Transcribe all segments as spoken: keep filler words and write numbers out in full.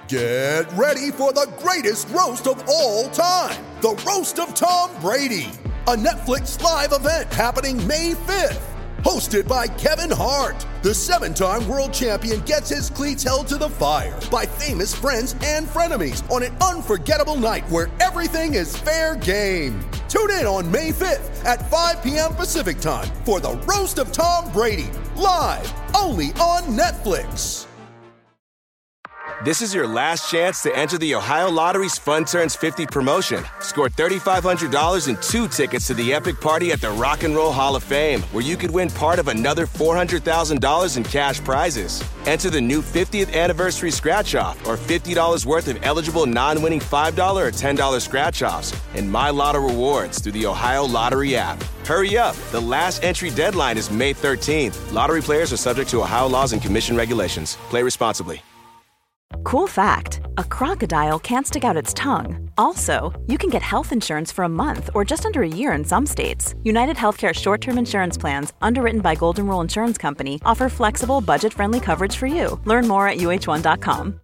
Get ready for the greatest roast of all time, the Roast of Tom Brady, a Netflix live event happening May fifth. Hosted by Kevin Hart, the seven-time world champion gets his cleats held to the fire by famous friends and frenemies on an unforgettable night where everything is fair game. Tune in on May fifth at five p.m. Pacific time for the Roast of Tom Brady, live only on Netflix. This is your last chance to enter the Ohio Lottery's Fun Turns fifty promotion. Score three thousand five hundred dollars and two tickets to the epic party at the Rock and Roll Hall of Fame, where you could win part of another four hundred thousand dollars in cash prizes. Enter the new fiftieth anniversary scratch-off or fifty dollars worth of eligible non-winning five dollars or ten dollars scratch-offs and My Lotto rewards through the Ohio Lottery app. Hurry up. The last entry deadline is May thirteenth. Lottery players are subject to Ohio laws and commission regulations. Play responsibly. Cool fact, a crocodile can't stick out its tongue. Also, you can get health insurance for a month or just under a year in some states. United Healthcare short-term insurance plans, underwritten by Golden Rule Insurance Company, offer flexible, budget-friendly coverage for you. Learn more at U H one dot com.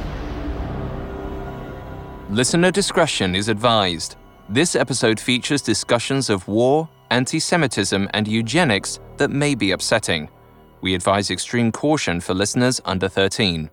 Listener discretion is advised. This episode features discussions of war, anti-Semitism, and eugenics that may be upsetting. We advise extreme caution for listeners under thirteen.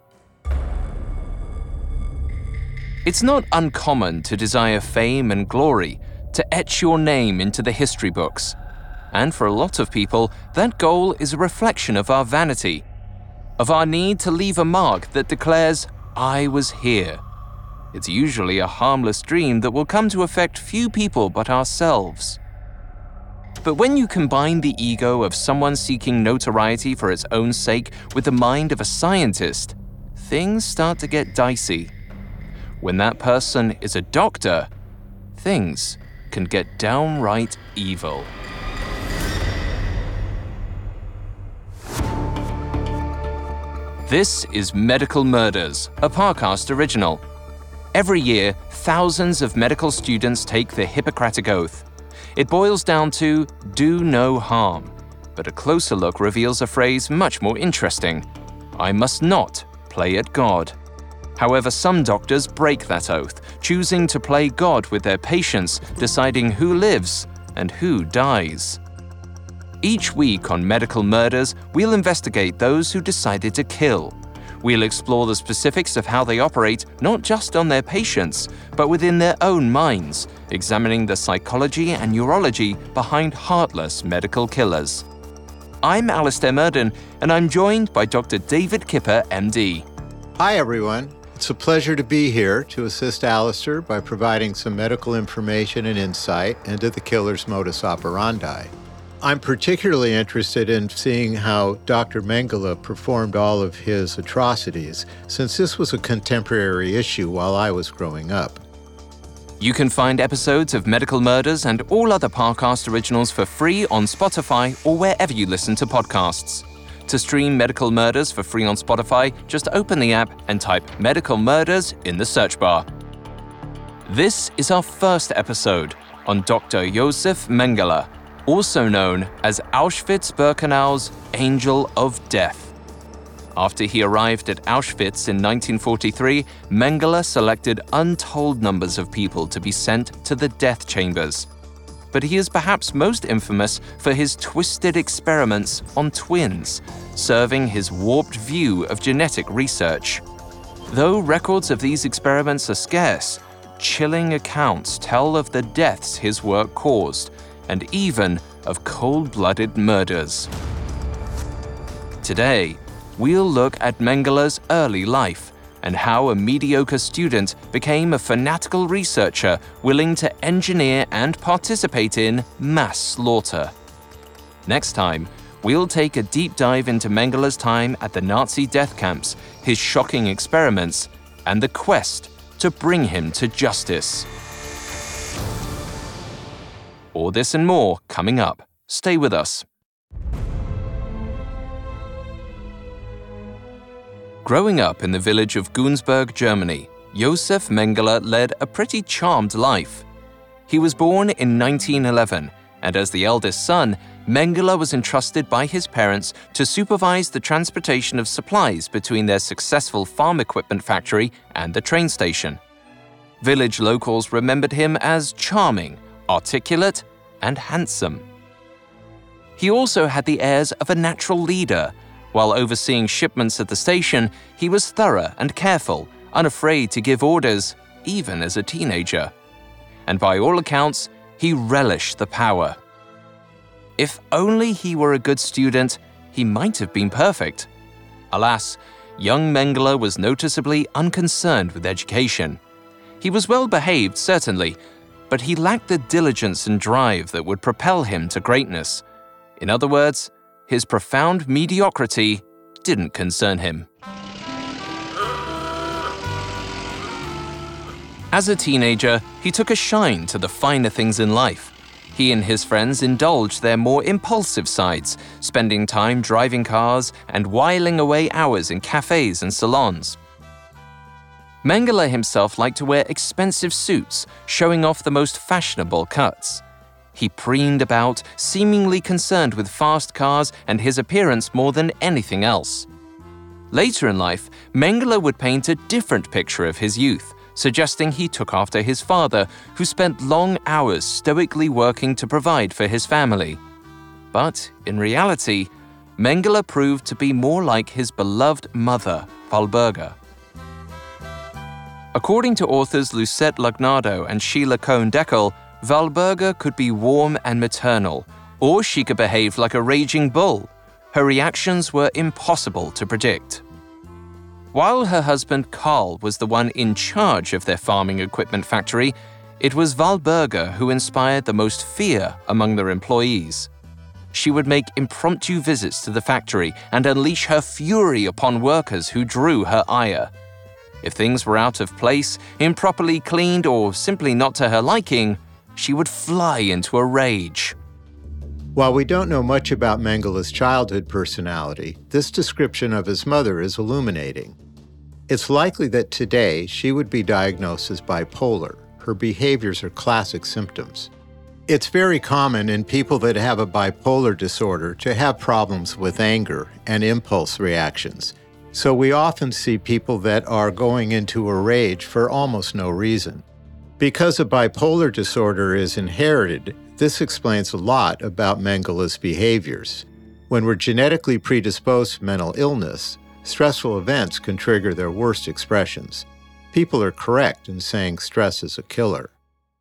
It's not uncommon to desire fame and glory, to etch your name into the history books. And for a lot of people, that goal is a reflection of our vanity, of our need to leave a mark that declares, "I was here." It's usually a harmless dream that will come to affect few people but ourselves. But when you combine the ego of someone seeking notoriety for its own sake with the mind of a scientist, things start to get dicey. When that person is a doctor, things can get downright evil. This is Medical Murders, a Parcast original. Every year, thousands of medical students take the Hippocratic Oath. It boils down to do no harm, but a closer look reveals a phrase much more interesting: I must not play at God. However, some doctors break that oath, choosing to play God with their patients, deciding who lives and who dies. Each week on Medical Murders, we'll investigate those who decided to kill. We'll explore the specifics of how they operate, not just on their patients, but within their own minds, examining the psychology and neurology behind heartless medical killers. I'm Alistair Murden, and I'm joined by Doctor David Kipper, M D. Hi, everyone. It's a pleasure to be here to assist Alistair by providing some medical information and insight into the killer's modus operandi. I'm particularly interested in seeing how Doctor Mengele performed all of his atrocities, since this was a contemporary issue while I was growing up. You can find episodes of Medical Murders and all other Parcast originals for free on Spotify or wherever you listen to podcasts. To stream Medical Murders for free on Spotify, just open the app and type Medical Murders in the search bar. This is our first episode on Doctor Josef Mengele, also known as Auschwitz-Birkenau's Angel of Death. After he arrived at Auschwitz in nineteen forty-three, Mengele selected untold numbers of people to be sent to the death chambers. But he is perhaps most infamous for his twisted experiments on twins, serving his warped view of genetic research. Though records of these experiments are scarce, chilling accounts tell of the deaths his work caused, and even of cold-blooded murders. Today, we'll look at Mengele's early life and how a mediocre student became a fanatical researcher willing to engineer and participate in mass slaughter. Next time, we'll take a deep dive into Mengele's time at the Nazi death camps, his shocking experiments, and the quest to bring him to justice. All this and more coming up. Stay with us. Growing up in the village of Günzburg, Germany, Josef Mengele led a pretty charmed life. He was born in nineteen eleven and as the eldest son, Mengele was entrusted by his parents to supervise the transportation of supplies between their successful farm equipment factory and the train station. Village locals remembered him as charming, articulate, and handsome. He also had the airs of a natural leader. While overseeing shipments at the station, he was thorough and careful, unafraid to give orders, even as a teenager. And by all accounts, he relished the power. If only he were a good student, he might have been perfect. Alas, young Mengele was noticeably unconcerned with education. He was well behaved, certainly, but he lacked the diligence and drive that would propel him to greatness. In other words, his profound mediocrity didn't concern him. As a teenager, he took a shine to the finer things in life. He and his friends indulged their more impulsive sides, spending time driving cars and whiling away hours in cafes and salons. Mengele himself liked to wear expensive suits, showing off the most fashionable cuts. He preened about, seemingly concerned with fast cars and his appearance more than anything else. Later in life, Mengele would paint a different picture of his youth, suggesting he took after his father, who spent long hours stoically working to provide for his family. But, in reality, Mengele proved to be more like his beloved mother, Walburga. According to authors Lucette Lugnado and Sheila Cohen-Deckel, Walburga could be warm and maternal, or she could behave like a raging bull. Her reactions were impossible to predict. While her husband Karl was the one in charge of their farming equipment factory, it was Walburga who inspired the most fear among their employees. She would make impromptu visits to the factory and unleash her fury upon workers who drew her ire. If things were out of place, improperly cleaned, or simply not to her liking, she would fly into a rage. While we don't know much about Mengele's childhood personality, this description of his mother is illuminating. It's likely that today she would be diagnosed as bipolar. Her behaviors are classic symptoms. It's very common in people that have a bipolar disorder to have problems with anger and impulse reactions. So we often see people that are going into a rage for almost no reason. Because a bipolar disorder is inherited, this explains a lot about Mengele's behaviors. When we're genetically predisposed to mental illness, stressful events can trigger their worst expressions. People are correct in saying stress is a killer.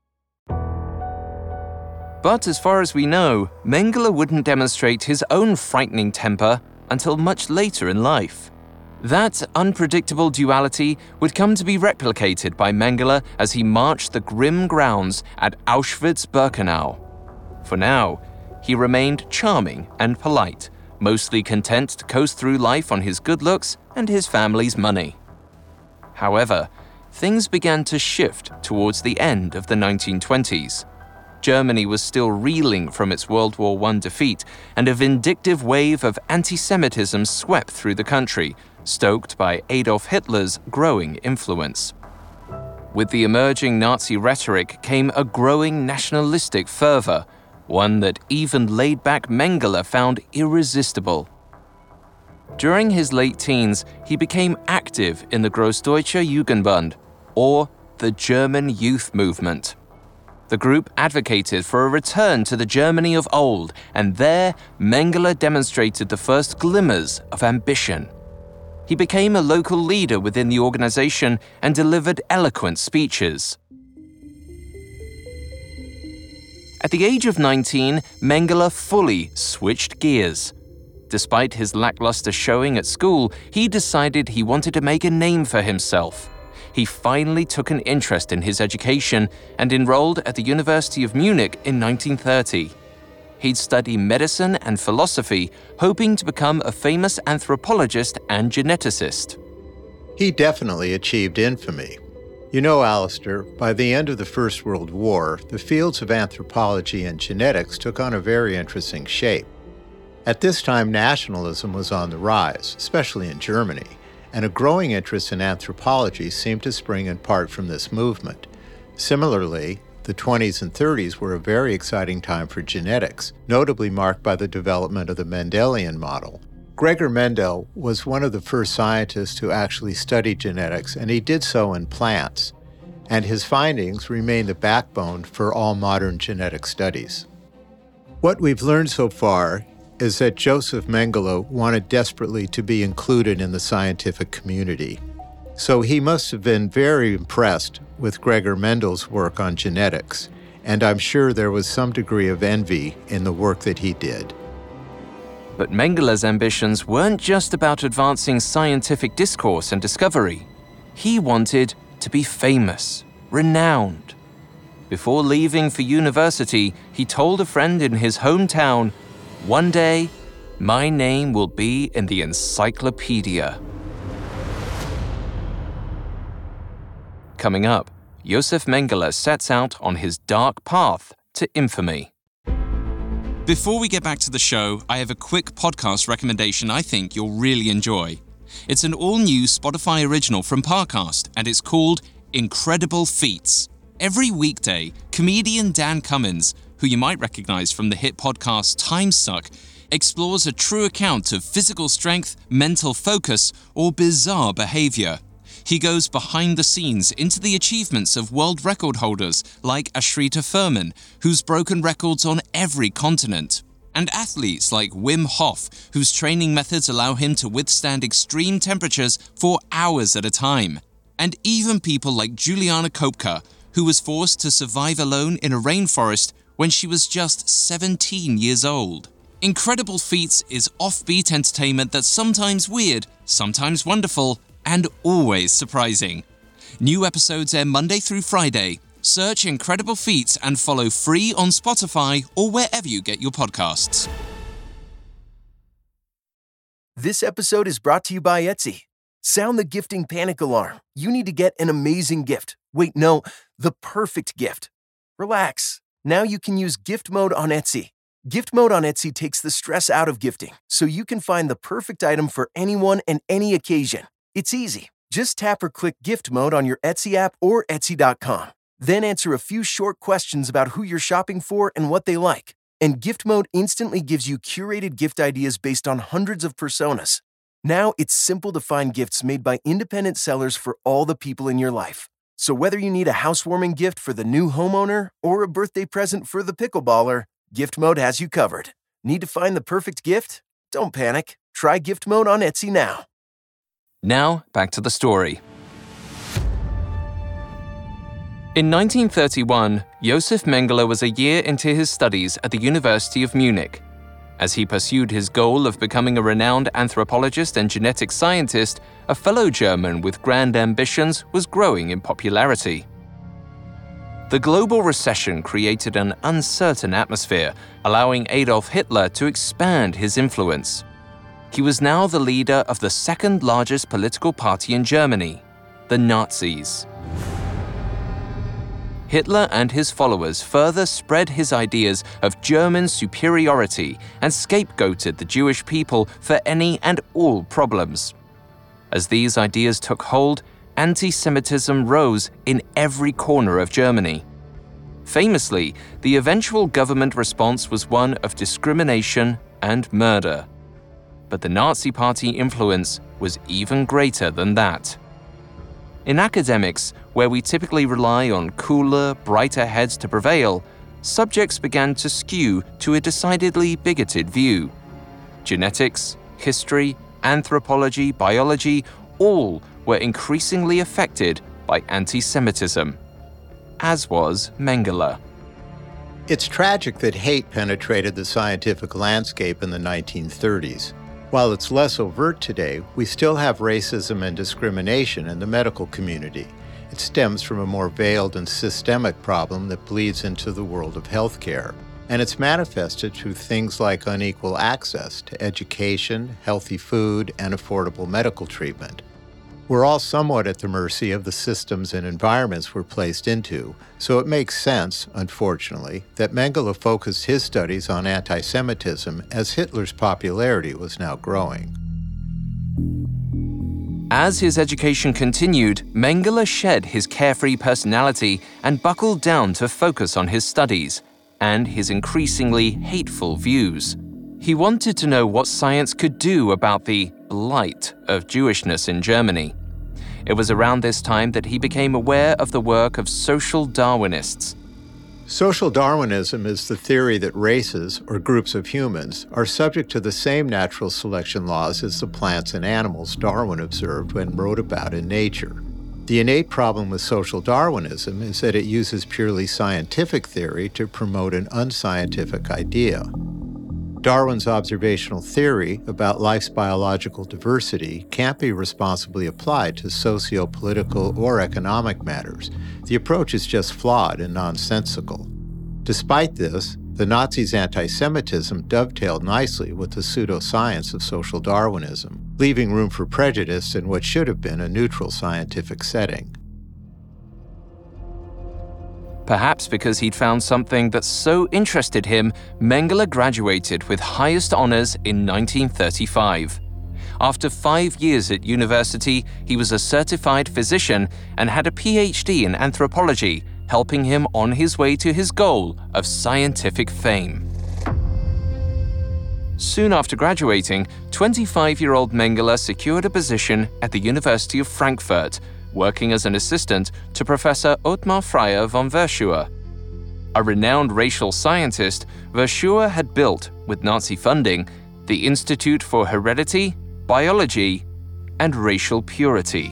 But as far as we know, Mengele wouldn't demonstrate his own frightening temper until much later in life. That unpredictable duality would come to be replicated by Mengele as he marched the grim grounds at Auschwitz-Birkenau. For now, he remained charming and polite, mostly content to coast through life on his good looks and his family's money. However, things began to shift towards the end of the nineteen twenties. Germany was still reeling from its World War One defeat, and a vindictive wave of anti-Semitism swept through the country, stoked by Adolf Hitler's growing influence. With the emerging Nazi rhetoric came a growing nationalistic fervor, one that even laid-back Mengele found irresistible. During his late teens, he became active in the Großdeutscher Jugendbund, or the German Youth Movement. The group advocated for a return to the Germany of old, and there Mengele demonstrated the first glimmers of ambition. He became a local leader within the organization and delivered eloquent speeches. At the age of nineteen, Mengele fully switched gears. Despite his lackluster showing at school, he decided he wanted to make a name for himself. He finally took an interest in his education and enrolled at the University of Munich in nineteen thirty. He'd study medicine and philosophy, hoping to become a famous anthropologist and geneticist. He definitely achieved infamy. You know, Alistair, by the end of the First World War, the fields of anthropology and genetics took on a very interesting shape. At this time, nationalism was on the rise, especially in Germany, and a growing interest in anthropology seemed to spring in part from this movement. Similarly, the twenties and thirties were a very exciting time for genetics, notably marked by the development of the Mendelian model. Gregor Mendel was one of the first scientists to actually study genetics, and he did so in plants. And his findings remain the backbone for all modern genetic studies. What we've learned so far is that Joseph Mengele wanted desperately to be included in the scientific community. So he must have been very impressed with Gregor Mendel's work on genetics, and I'm sure there was some degree of envy in the work that he did. But Mengele's ambitions weren't just about advancing scientific discourse and discovery. He wanted to be famous, renowned. Before leaving for university, he told a friend in his hometown, "One day, my name will be in the encyclopedia." Coming up, Josef Mengele sets out on his dark path to infamy. Before we get back to the show, I have a quick podcast recommendation I think you'll really enjoy. It's an all-new Spotify original from Parcast, and it's called Incredible Feats. Every weekday, comedian Dan Cummins, who you might recognize from the hit podcast Time Suck, explores a true account of physical strength, mental focus, or bizarre behavior. He goes behind the scenes into the achievements of world record holders like Ashrita Furman, who's broken records on every continent, and athletes like Wim Hof, whose training methods allow him to withstand extreme temperatures for hours at a time, and even people like Juliana Kopka, who was forced to survive alone in a rainforest when she was just seventeen years old. Incredible Feats is offbeat entertainment that's sometimes weird, sometimes wonderful, and always surprising. New episodes air Monday through Friday. Search Incredible Feats and follow free on Spotify or wherever you get your podcasts. This episode is brought to you by Etsy. Sound the gifting panic alarm. You need to get an amazing gift. Wait, no, the perfect gift. Relax. Now you can use gift mode on Etsy. Gift mode on Etsy takes the stress out of gifting, so you can find the perfect item for anyone and any occasion. It's easy. Just tap or click gift mode on your Etsy app or Etsy dot com. Then answer a few short questions about who you're shopping for and what they like. And gift mode instantly gives you curated gift ideas based on hundreds of personas. Now it's simple to find gifts made by independent sellers for all the people in your life. So whether you need a housewarming gift for the new homeowner or a birthday present for the pickleballer, Gift Mode has you covered. Need to find the perfect gift? Don't panic. Try Gift Mode on Etsy now. Now, back to the story. In nineteen thirty-one, Josef Mengele was a year into his studies at the University of Munich. As he pursued his goal of becoming a renowned anthropologist and genetic scientist, a fellow German with grand ambitions was growing in popularity. The global recession created an uncertain atmosphere, allowing Adolf Hitler to expand his influence. He was now the leader of the second largest political party in Germany, the Nazis. Hitler and his followers further spread his ideas of German superiority and scapegoated the Jewish people for any and all problems. As these ideas took hold, anti-Semitism rose in every corner of Germany. Famously, the eventual government response was one of discrimination and murder. But the Nazi Party influence was even greater than that. In academics, where we typically rely on cooler, brighter heads to prevail, subjects began to skew to a decidedly bigoted view. Genetics, history, anthropology, biology, all were increasingly affected by anti-Semitism, as was Mengele. It's tragic that hate penetrated the scientific landscape in the nineteen thirties. While it's less overt today, we still have racism and discrimination in the medical community. It stems from a more veiled and systemic problem that bleeds into the world of healthcare. And it's manifested through things like unequal access to education, healthy food, and affordable medical treatment. We're all somewhat at the mercy of the systems and environments we're placed into, so it makes sense, unfortunately, that Mengele focused his studies on anti-Semitism as Hitler's popularity was now growing. As his education continued, Mengele shed his carefree personality and buckled down to focus on his studies and his increasingly hateful views. He wanted to know what science could do about the blight of Jewishness in Germany. It was around this time that he became aware of the work of social Darwinists. Social Darwinism is the theory that races, or groups of humans, are subject to the same natural selection laws as the plants and animals Darwin observed when wrote about in Nature. The innate problem with social Darwinism is that it uses purely scientific theory to promote an unscientific idea. Darwin's observational theory about life's biological diversity can't be responsibly applied to socio-political or economic matters. The approach is just flawed and nonsensical. Despite this, the Nazis' anti-Semitism dovetailed nicely with the pseudoscience of social Darwinism, leaving room for prejudice in what should have been a neutral scientific setting. Perhaps because he'd found something that so interested him, Mengele graduated with highest honors in nineteen thirty-five. After five years at university, he was a certified physician and had a P H D in anthropology, helping him on his way to his goal of scientific fame. Soon after graduating, twenty-five-year-old Mengele secured a position at the University of Frankfurt, working as an assistant to Professor Ottmar Freyer von Verschuer. A renowned racial scientist, Verschuer had built, with Nazi funding, the Institute for Heredity, Biology, and Racial Purity.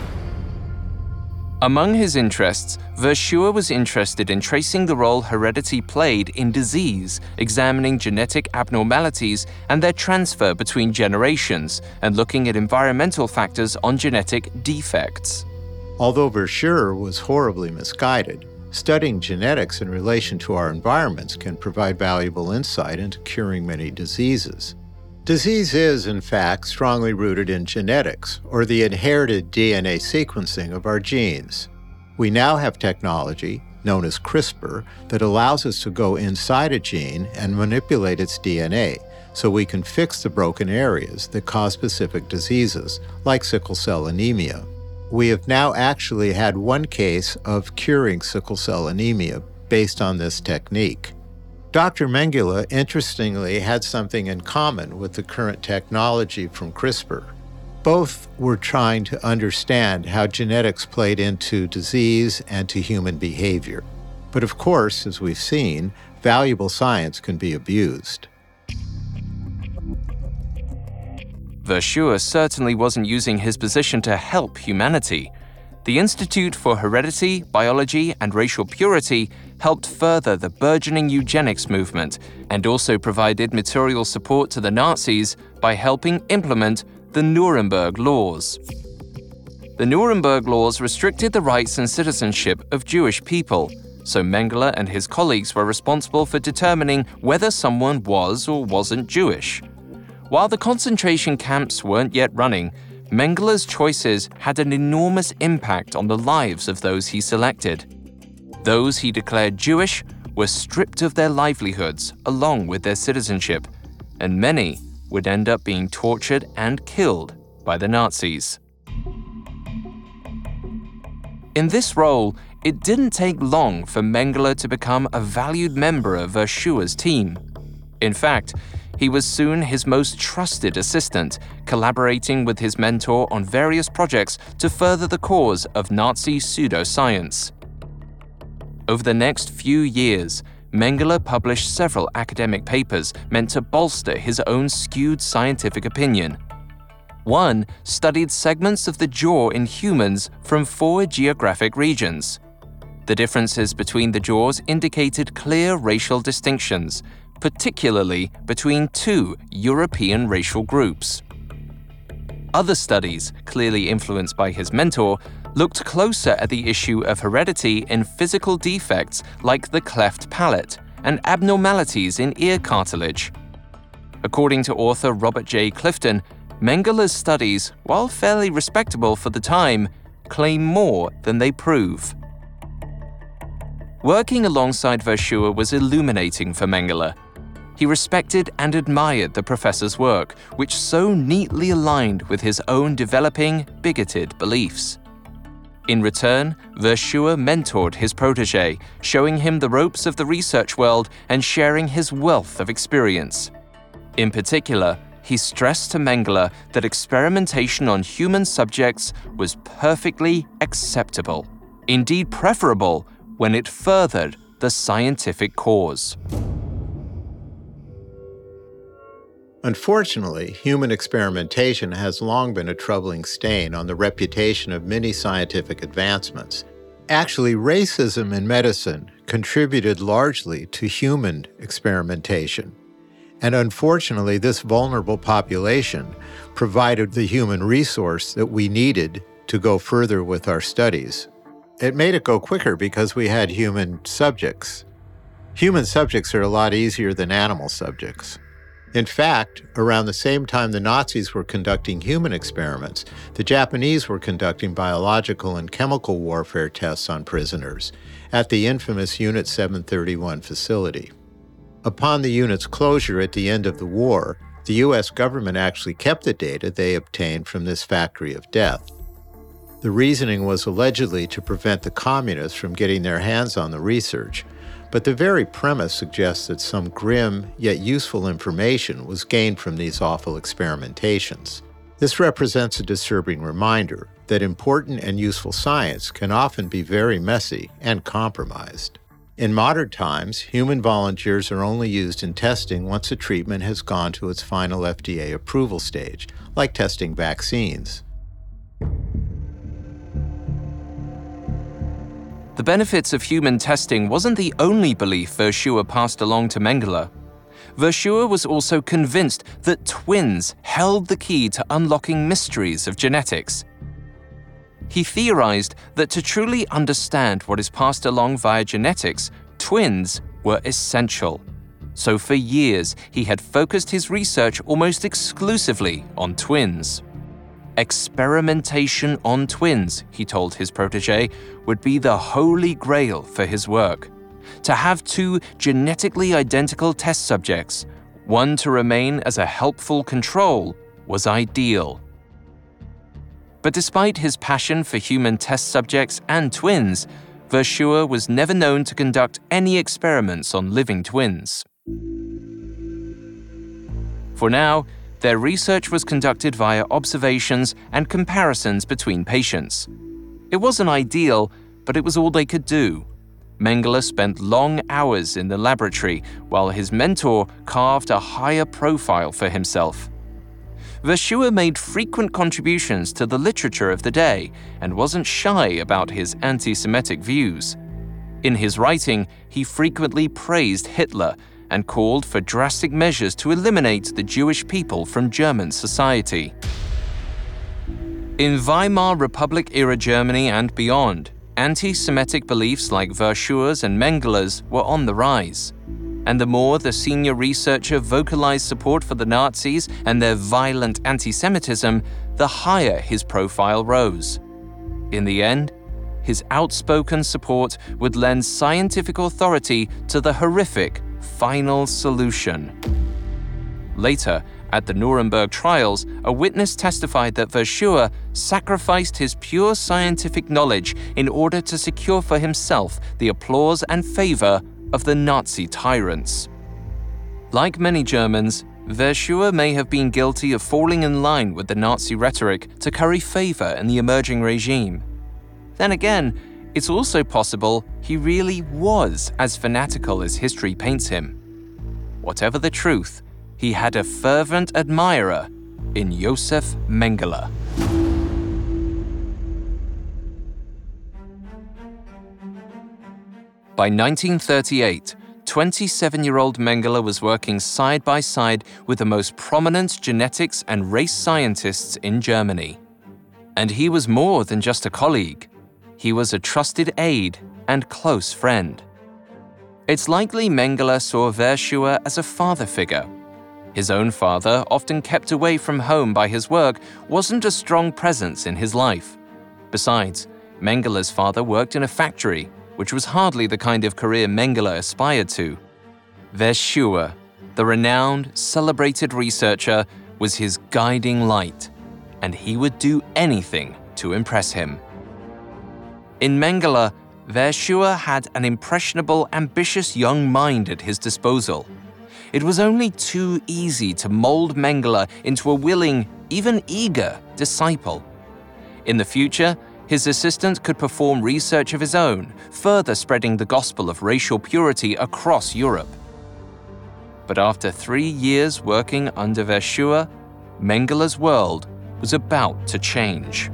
Among his interests, Verschuer was interested in tracing the role heredity played in disease, examining genetic abnormalities and their transfer between generations, and looking at environmental factors on genetic defects. Although Verschuer was horribly misguided, studying genetics in relation to our environments can provide valuable insight into curing many diseases. Disease is, in fact, strongly rooted in genetics, or the inherited D N A sequencing of our genes. We now have technology, known as CRISPR, that allows us to go inside a gene and manipulate its D N A, so we can fix the broken areas that cause specific diseases, like sickle cell anemia. We have now actually had one case of curing sickle cell anemia based on this technique. Doctor Mengele, interestingly, had something in common with the current technology from CRISPR. Both were trying to understand how genetics played into disease and to human behavior. But of course, as we've seen, valuable science can be abused. Verschuer certainly wasn't using his position to help humanity. The Institute for Heredity, Biology, and Racial Purity helped further the burgeoning eugenics movement and also provided material support to the Nazis by helping implement the Nuremberg Laws. The Nuremberg Laws restricted the rights and citizenship of Jewish people, so Mengele and his colleagues were responsible for determining whether someone was or wasn't Jewish. While the concentration camps weren't yet running, Mengele's choices had an enormous impact on the lives of those he selected. Those he declared Jewish were stripped of their livelihoods along with their citizenship, and many would end up being tortured and killed by the Nazis. In this role, it didn't take long for Mengele to become a valued member of Verschuer's team. In fact, he was soon his most trusted assistant, collaborating with his mentor on various projects to further the cause of Nazi pseudoscience. Over the next few years, Mengele published several academic papers meant to bolster his own skewed scientific opinion. One studied segments of the jaw in humans from four geographic regions. The differences between the jaws indicated clear racial distinctions, particularly between two European racial groups. Other studies, clearly influenced by his mentor, looked closer at the issue of heredity in physical defects like the cleft palate and abnormalities in ear cartilage. According to author Robert J. Clifton, Mengele's studies, while fairly respectable for the time, claim more than they prove. Working alongside Verschuer was illuminating for Mengele. He respected and admired the professor's work, which so neatly aligned with his own developing, bigoted beliefs. In return, Verschuer mentored his protege, showing him the ropes of the research world and sharing his wealth of experience. In particular, he stressed to Mengele that experimentation on human subjects was perfectly acceptable, indeed preferable, when it furthered the scientific cause. Unfortunately, human experimentation has long been a troubling stain on the reputation of many scientific advancements. Actually, racism in medicine contributed largely to human experimentation. And unfortunately, this vulnerable population provided the human resource that we needed to go further with our studies. It made it go quicker because we had human subjects. Human subjects are a lot easier than animal subjects. In fact, around the same time the Nazis were conducting human experiments, the Japanese were conducting biological and chemical warfare tests on prisoners at the infamous Unit seven thirty-one facility. Upon the unit's closure at the end of the war, the U S government actually kept the data they obtained from this factory of death. The reasoning was allegedly to prevent the communists from getting their hands on the research, but the very premise suggests that some grim yet useful information was gained from these awful experimentations. This represents a disturbing reminder that important and useful science can often be very messy and compromised. In modern times, human volunteers are only used in testing once a treatment has gone to its final F D A approval stage, like testing vaccines. The benefits of human testing wasn't the only belief Verschuer passed along to Mengele. Verschuer was also convinced that twins held the key to unlocking mysteries of genetics. He theorized that to truly understand what is passed along via genetics, twins were essential. So for years, he had focused his research almost exclusively on twins. Experimentation on twins, he told his protege, would be the holy grail for his work. To have two genetically identical test subjects, one to remain as a helpful control, was ideal. But despite his passion for human test subjects and twins, Verschuer was never known to conduct any experiments on living twins. For now, their research was conducted via observations and comparisons between patients. It wasn't ideal, but it was all they could do. Mengele spent long hours in the laboratory while his mentor carved a higher profile for himself. Verschuer made frequent contributions to the literature of the day and wasn't shy about his anti-Semitic views. In his writing, he frequently praised Hitler and called for drastic measures to eliminate the Jewish people from German society. In Weimar Republic-era Germany and beyond, anti-Semitic beliefs like Verschuer's and Mengele's were on the rise. And the more the senior researcher vocalized support for the Nazis and their violent anti-Semitism, the higher his profile rose. In the end, his outspoken support would lend scientific authority to the horrific final solution. Later, at the Nuremberg trials, a witness testified that Verschuer sacrificed his pure scientific knowledge in order to secure for himself the applause and favor of the Nazi tyrants. Like many Germans, Verschuer may have been guilty of falling in line with the Nazi rhetoric to curry favor in the emerging regime. Then again, it's also possible he really was as fanatical as history paints him. Whatever the truth, he had a fervent admirer in Josef Mengele. By nineteen thirty-eight, twenty-seven-year-old Mengele was working side by side with the most prominent genetics and race scientists in Germany. And he was more than just a colleague. He was a trusted aide and close friend. It's likely Mengele saw Verschuer as a father figure. His own father, often kept away from home by his work, wasn't a strong presence in his life. Besides, Mengele's father worked in a factory, which was hardly the kind of career Mengele aspired to. Verschuer, The renowned, celebrated researcher was his guiding light, and he would do anything to impress him. In Mengele, Verschuer had an impressionable, ambitious young mind at his disposal. It was only too easy to mold Mengele into a willing, even eager, disciple. In the future, his assistant could perform research of his own, further spreading the gospel of racial purity across Europe. But after three years working under Verschuer, Mengele's world was about to change.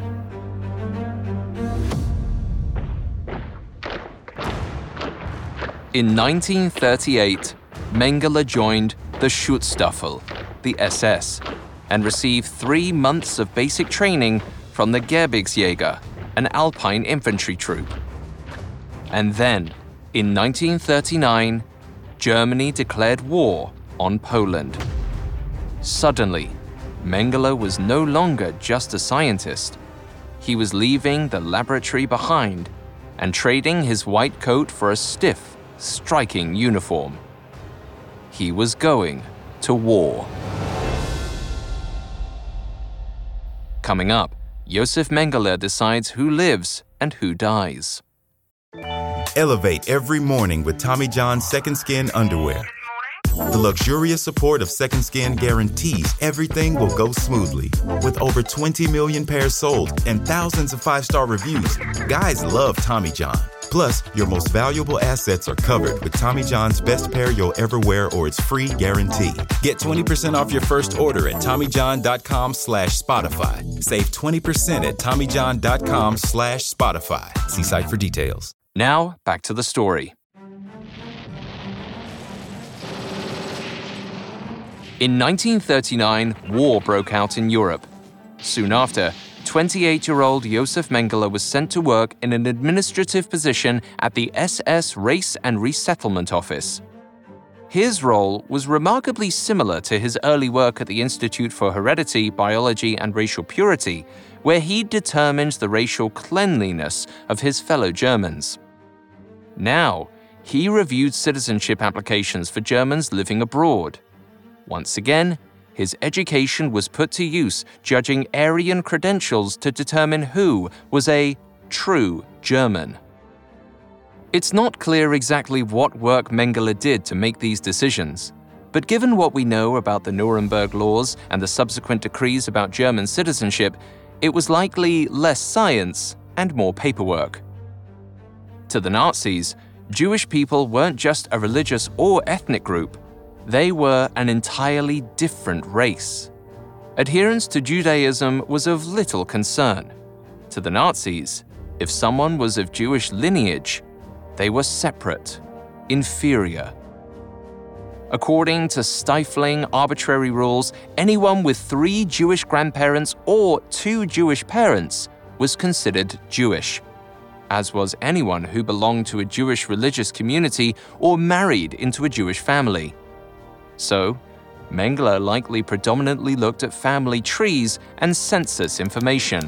In nineteen thirty-eight, Mengele joined the Schutzstaffel, the S S, and received three months of basic training from the Gebirgsjäger, an Alpine infantry troop. And then, in nineteen thirty-nine, Germany declared war on Poland. Suddenly, Mengele was no longer just a scientist. He was leaving the laboratory behind and trading his white coat for a stiff, striking uniform. He was going to war. Coming up, Josef Mengele decides who lives and who dies. Elevate every morning with Tommy John's Second Skin underwear. The luxurious support of Second Skin guarantees everything will go smoothly. With over twenty million pairs sold and thousands of five-star reviews, guys love Tommy John. Plus, your most valuable assets are covered with Tommy John's best pair you'll ever wear or its free guarantee. Get twenty percent off your first order at TommyJohn.com slash Spotify. Save twenty percent at TommyJohn.com slash Spotify. See site for details. Now, back to the story. In nineteen thirty-nine, war broke out in Europe. Soon after, twenty-eight-year-old Josef Mengele was sent to work in an administrative position at the S S Race and Resettlement Office. His role was remarkably similar to his early work at the Institute for Heredity, Biology and Racial Purity, where he determined the racial cleanliness of his fellow Germans. Now, he reviewed citizenship applications for Germans living abroad. Once again, his education was put to use judging Aryan credentials to determine who was a true German. It's not clear exactly what work Mengele did to make these decisions, but given what we know about the Nuremberg laws and the subsequent decrees about German citizenship, it was likely less science and more paperwork. To the Nazis, Jewish people weren't just a religious or ethnic group. They were an entirely different race. Adherence to Judaism was of little concern. To the Nazis, if someone was of Jewish lineage, they were separate, inferior. According to stifling, arbitrary rules, anyone with three Jewish grandparents or two Jewish parents was considered Jewish, as was anyone who belonged to a Jewish religious community or married into a Jewish family. So, Mengele likely predominantly looked at family trees and census information.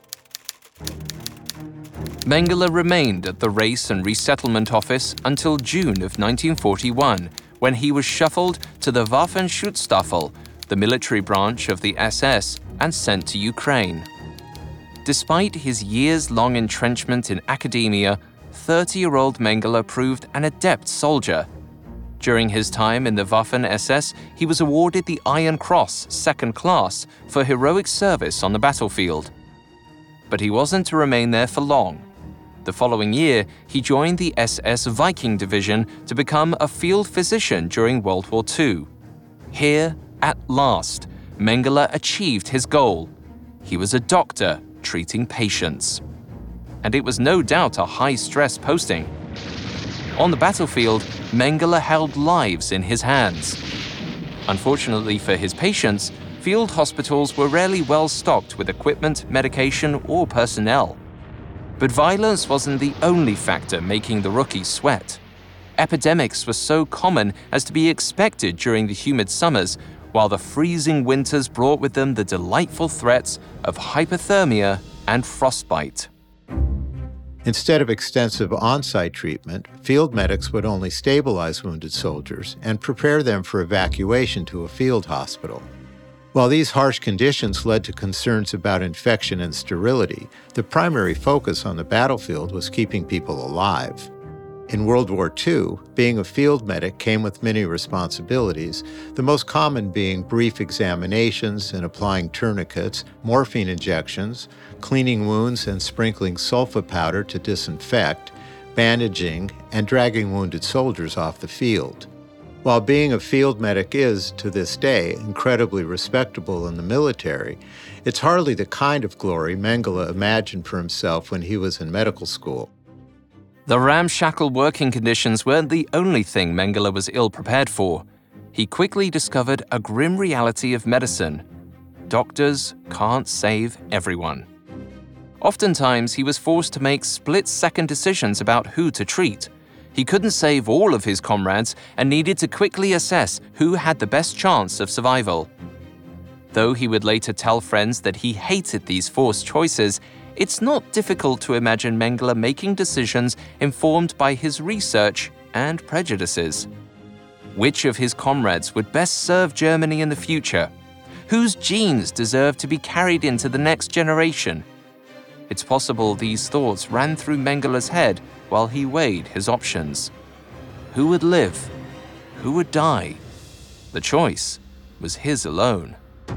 Mengele remained at the Race and Resettlement Office until June of nineteen forty-one, when he was shuffled to the Waffenschutzstaffel, the military branch of the S S, and sent to Ukraine. Despite his years-long entrenchment in academia, thirty-year-old Mengele proved an adept soldier. During his time in the Waffen-S S, he was awarded the Iron Cross, second class, for heroic service on the battlefield. But he wasn't to remain there for long. The following year, he joined the S S Viking Division to become a field physician during World War Two. Here, at last, Mengele achieved his goal. He was a doctor treating patients. And it was no doubt a high-stress posting. On the battlefield, Mengele held lives in his hands. Unfortunately for his patients, field hospitals were rarely well stocked with equipment, medication, or personnel. But violence wasn't the only factor making the rookie sweat. Epidemics were so common as to be expected during the humid summers, while the freezing winters brought with them the delightful threats of hypothermia and frostbite. Instead of extensive on-site treatment, field medics would only stabilize wounded soldiers and prepare them for evacuation to a field hospital. While these harsh conditions led to concerns about infection and sterility, the primary focus on the battlefield was keeping people alive. In World War Two, being a field medic came with many responsibilities, the most common being brief examinations and applying tourniquets, morphine injections, cleaning wounds and sprinkling sulfa powder to disinfect, bandaging, and dragging wounded soldiers off the field. While being a field medic is, to this day, incredibly respectable in the military, it's hardly the kind of glory Mengele imagined for himself when he was in medical school. The ramshackle working conditions weren't the only thing Mengele was ill-prepared for. He quickly discovered a grim reality of medicine. Doctors can't save everyone. Oftentimes, he was forced to make split-second decisions about who to treat. He couldn't save all of his comrades and needed to quickly assess who had the best chance of survival. Though he would later tell friends that he hated these forced choices, it's not difficult to imagine Mengele making decisions informed by his research and prejudices. Which of his comrades would best serve Germany in the future? Whose genes deserve to be carried into the next generation? It's possible these thoughts ran through Mengele's head while he weighed his options. Who would live? Who would die? The choice was his alone.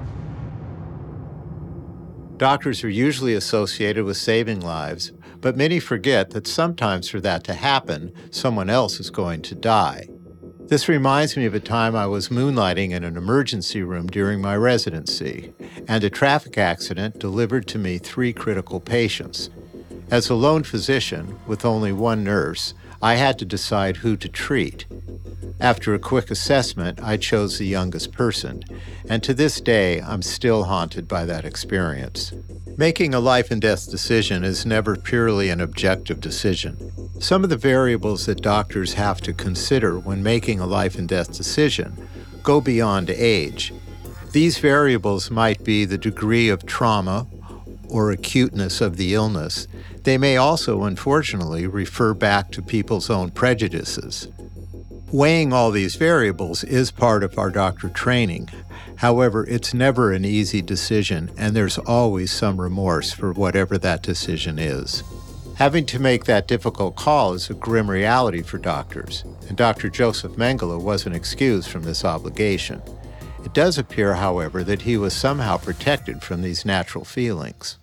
Doctors are usually associated with saving lives, but many forget that sometimes for that to happen, someone else is going to die. This reminds me of a time I was moonlighting in an emergency room during my residency, and a traffic accident delivered to me three critical patients. As a lone physician, with only one nurse, I had to decide who to treat. After a quick assessment, I chose the youngest person, and to this day, I'm still haunted by that experience. Making a life and death decision is never purely an objective decision. Some of the variables that doctors have to consider when making a life and death decision go beyond age. These variables might be the degree of trauma or acuteness of the illness. They may also, unfortunately, refer back to people's own prejudices. Weighing all these variables is part of our doctor training. However, it's never an easy decision, and there's always some remorse for whatever that decision is. Having to make that difficult call is a grim reality for doctors, and Doctor Joseph Mengele wasn't excused from this obligation. It does appear, however, that he was somehow protected from these natural feelings.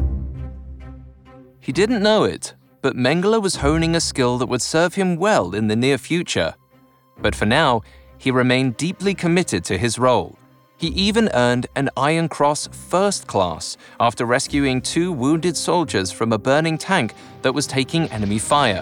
He didn't know it, but Mengele was honing a skill that would serve him well in the near future. But for now, he remained deeply committed to his role. He even earned an Iron Cross First Class after rescuing two wounded soldiers from a burning tank that was taking enemy fire.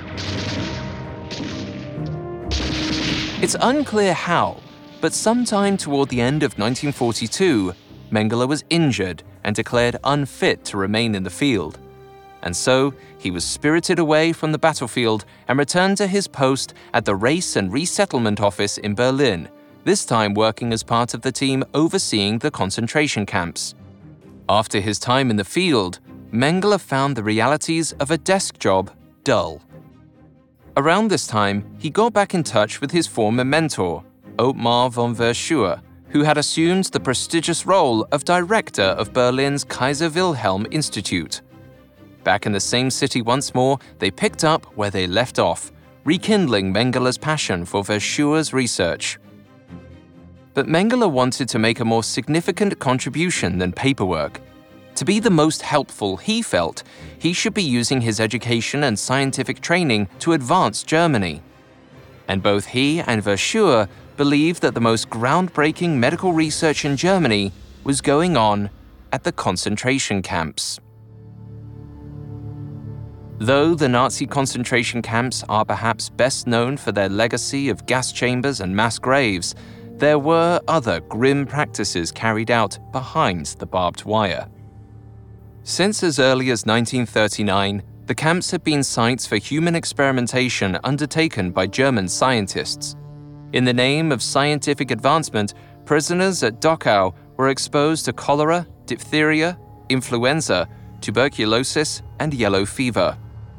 It's unclear how, but sometime toward the end of nineteen forty-two, Mengele was injured and declared unfit to remain in the field. And so, he was spirited away from the battlefield and returned to his post at the Race and Resettlement Office in Berlin, this time working as part of the team overseeing the concentration camps. After his time in the field, Mengele found the realities of a desk job dull. Around this time, he got back in touch with his former mentor, Ottmar von Verschuer, who had assumed the prestigious role of director of Berlin's Kaiser Wilhelm Institute. Back in the same city once more, they picked up where they left off, rekindling Mengele's passion for Verschuer's research. But Mengele wanted to make a more significant contribution than paperwork. To be the most helpful, he felt, he should be using his education and scientific training to advance Germany. And both he and Verschuer believed that the most groundbreaking medical research in Germany was going on at the concentration camps. Though the Nazi concentration camps are perhaps best known for their legacy of gas chambers and mass graves, there were other grim practices carried out behind the barbed wire. Since as early as nineteen thirty-nine, the camps had been sites for human experimentation undertaken by German scientists. In the name of scientific advancement, prisoners at Dachau were exposed to cholera, diphtheria, influenza, tuberculosis, and yellow fever.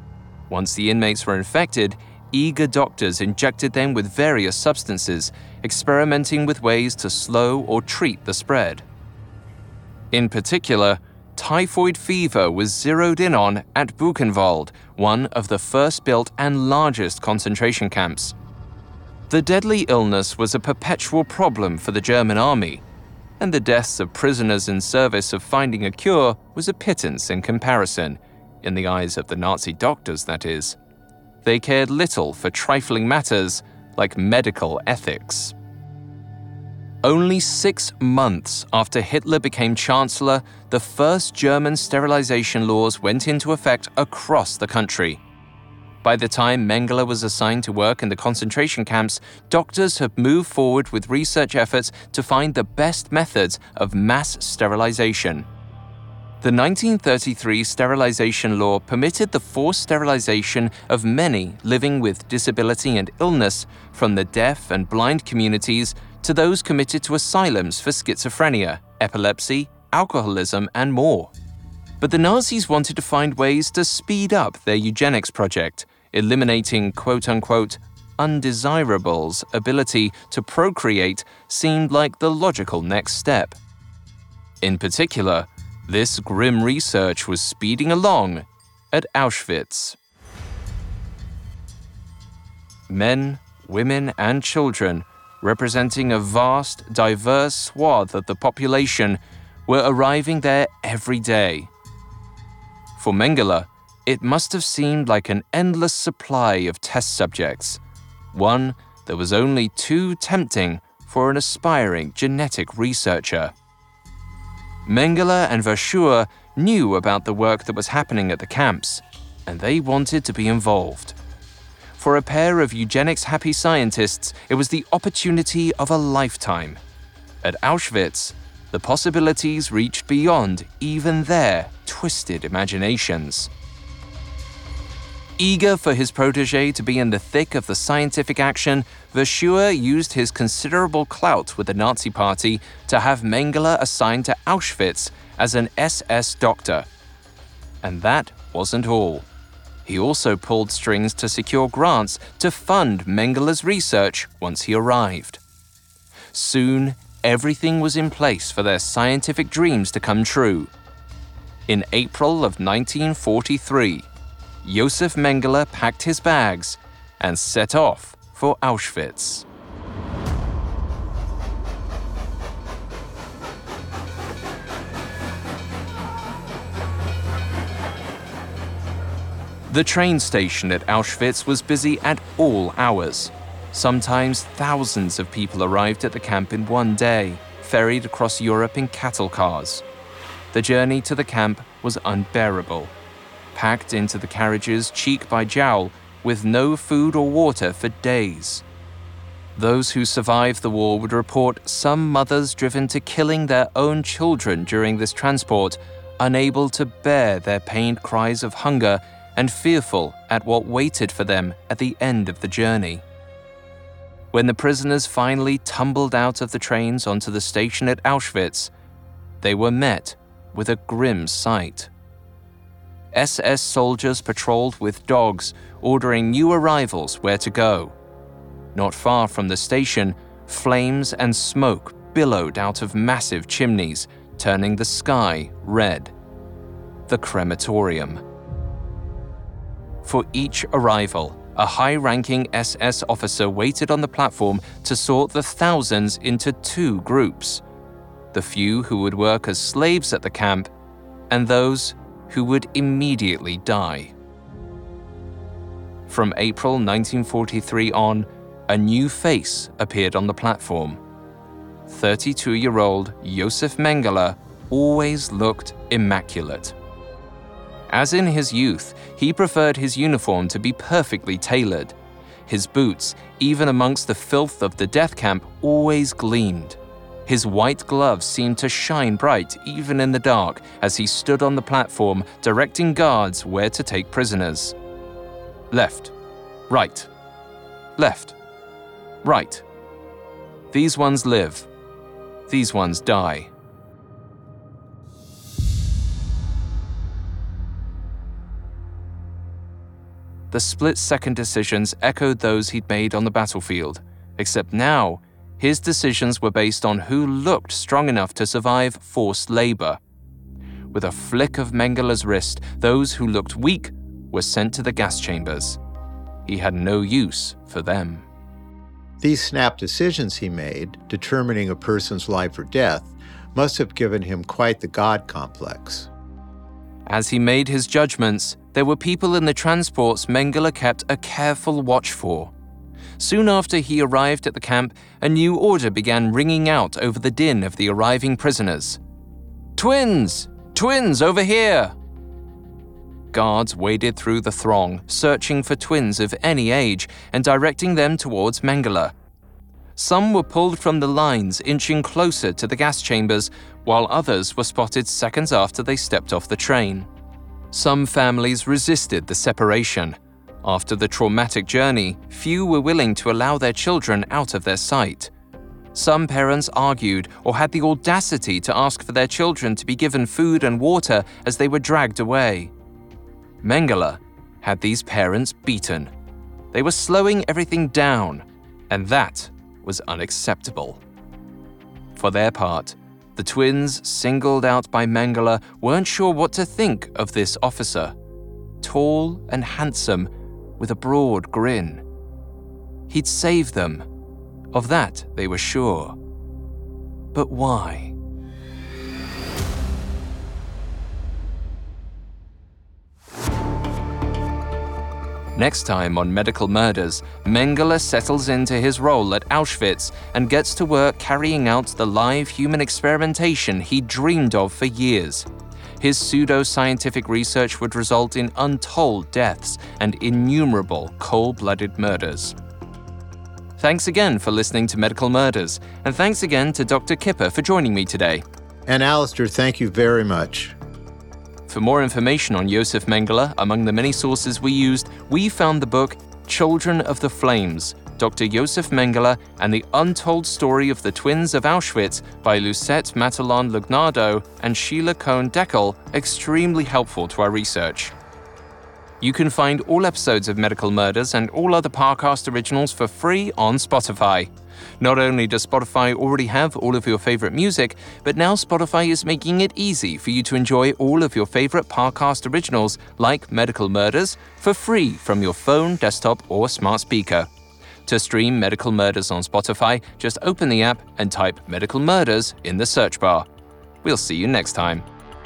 Once the inmates were infected, eager doctors injected them with various substances, experimenting with ways to slow or treat the spread. In particular, typhoid fever was zeroed in on at Buchenwald, one of the first built and largest concentration camps. The deadly illness was a perpetual problem for the German army, and the deaths of prisoners in service of finding a cure was a pittance in comparison, in the eyes of the Nazi doctors, that is. They cared little for trifling matters like medical ethics. Only six months after Hitler became Chancellor, the first German sterilization laws went into effect across the country. By the time Mengele was assigned to work in the concentration camps, doctors had moved forward with research efforts to find the best methods of mass sterilization. The nineteen thirty-three sterilization law permitted the forced sterilization of many living with disability and illness, from the deaf and blind communities to those committed to asylums for schizophrenia, epilepsy, alcoholism, and more. But the Nazis wanted to find ways to speed up their eugenics project, eliminating quote-unquote undesirables' ability to procreate seemed like the logical next step. In particular, this grim research was speeding along at Auschwitz. Men, women, and children, representing a vast, diverse swath of the population, were arriving there every day. For Mengele, it must have seemed like an endless supply of test subjects, one that was only too tempting for an aspiring genetic researcher. Mengele and Verschuer knew about the work that was happening at the camps, and they wanted to be involved. For a pair of eugenics-happy scientists, it was the opportunity of a lifetime. At Auschwitz, the possibilities reached beyond even their twisted imaginations. Eager for his protégé to be in the thick of the scientific action, Verschuer used his considerable clout with the Nazi Party to have Mengele assigned to Auschwitz as an S S doctor. And that wasn't all. He also pulled strings to secure grants to fund Mengele's research once he arrived. Soon, everything was in place for their scientific dreams to come true. In April of nineteen forty-three, Josef Mengele packed his bags and set off for Auschwitz. The train station at Auschwitz was busy at all hours. Sometimes thousands of people arrived at the camp in one day, ferried across Europe in cattle cars. The journey to the camp was unbearable. Packed into the carriages cheek by jowl, with no food or water for days. Those who survived the war would report some mothers driven to killing their own children during this transport, unable to bear their pained cries of hunger and fearful at what waited for them at the end of the journey. When the prisoners finally tumbled out of the trains onto the station at Auschwitz, they were met with a grim sight. S S soldiers patrolled with dogs, ordering new arrivals where to go. Not far from the station, flames and smoke billowed out of massive chimneys, turning the sky red. The crematorium. For each arrival, a high-ranking S S officer waited on the platform to sort the thousands into two groups: the few who would work as slaves at the camp, and those who would immediately die. From April nineteen forty-three on, a new face appeared on the platform. thirty-two-year-old Josef Mengele always looked immaculate. As in his youth, he preferred his uniform to be perfectly tailored. His boots, even amongst the filth of the death camp, always gleamed. His white gloves seemed to shine bright even in the dark as he stood on the platform directing guards where to take prisoners. Left, right, left, right. These ones live. These ones die. The split-second decisions echoed those he'd made on the battlefield, except now, his decisions were based on who looked strong enough to survive forced labor. With a flick of Mengele's wrist, those who looked weak were sent to the gas chambers. He had no use for them. These snap decisions he made, determining a person's life or death, must have given him quite the God complex. As he made his judgments, there were people in the transports Mengele kept a careful watch for. Soon after he arrived at the camp, a new order began ringing out over the din of the arriving prisoners. "Twins! Twins over here!" Guards waded through the throng, searching for twins of any age and directing them towards Mengele. Some were pulled from the lines, inching closer to the gas chambers, while others were spotted seconds after they stepped off the train. Some families resisted the separation. After the traumatic journey, few were willing to allow their children out of their sight. Some parents argued or had the audacity to ask for their children to be given food and water as they were dragged away. Mengele had these parents beaten. They were slowing everything down, and that was unacceptable. For their part, the twins singled out by Mengele weren't sure what to think of this officer. Tall and handsome, with a broad grin. He'd save them. Of that they were sure. But why? Next time on Medical Murders, Mengele settles into his role at Auschwitz and gets to work carrying out the live human experimentation he dreamed of for years. His pseudo-scientific research would result in untold deaths and innumerable cold-blooded murders. Thanks again for listening to Medical Murders, and thanks again to Doctor Kipper for joining me today. And Alistair, thank you very much. For more information on Josef Mengele, among the many sources we used, we found the book Children of the Flames, Doctor Josef Mengele and the Untold Story of the Twins of Auschwitz by Lucette Matalon-Lugnardo and Sheila Cohen-Deckel, extremely helpful to our research. You can find all episodes of Medical Murders and all other Parcast originals for free on Spotify. Not only does Spotify already have all of your favorite music, but now Spotify is making it easy for you to enjoy all of your favorite Parcast originals like Medical Murders for free from your phone, desktop, or smart speaker. To stream Medical Murders on Spotify, just open the app and type Medical Murders in the search bar. We'll see you next time.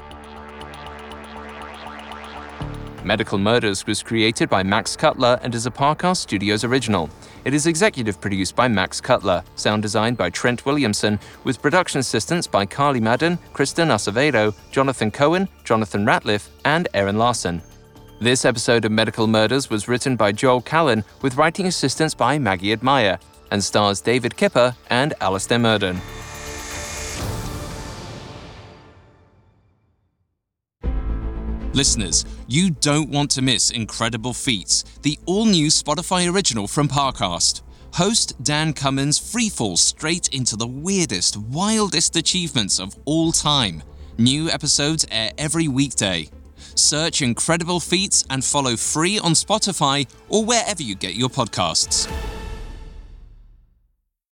Medical Murders was created by Max Cutler and is a Parcast Studios original. It is executive produced by Max Cutler, sound designed by Trent Williamson, with production assistance by Carly Madden, Kristen Acevedo, Jonathan Cohen, Jonathan Ratliff, and Aaron Larson. This episode of Medical Murders was written by Joel Callan, with writing assistance by Maggie Admire, and stars David Kipper and Alistair Murden. Listeners, you don't want to miss Incredible Feats, the all-new Spotify original from Parcast. Host Dan Cummins freefalls straight into the weirdest, wildest achievements of all time. New episodes air every weekday. Search Incredible Feats and follow free on Spotify or wherever you get your podcasts.